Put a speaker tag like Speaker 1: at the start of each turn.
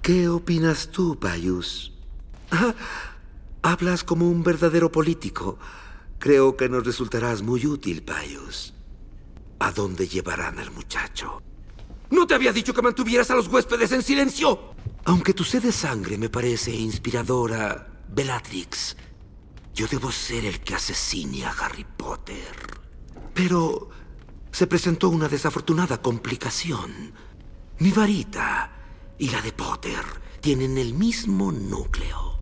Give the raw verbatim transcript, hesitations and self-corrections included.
Speaker 1: ¿Qué opinas tú, Pius? Ah, hablas como un verdadero político. Creo que nos resultarás muy útil, Pius. ¿A dónde llevarán al muchacho?
Speaker 2: ¿No te había dicho que mantuvieras a los huéspedes en silencio?
Speaker 1: Aunque tu sed de sangre me parece inspiradora, Bellatrix, yo debo ser el que asesine a Harry Potter. Pero se presentó una desafortunada complicación. Mi varita y la de Potter tienen el mismo núcleo.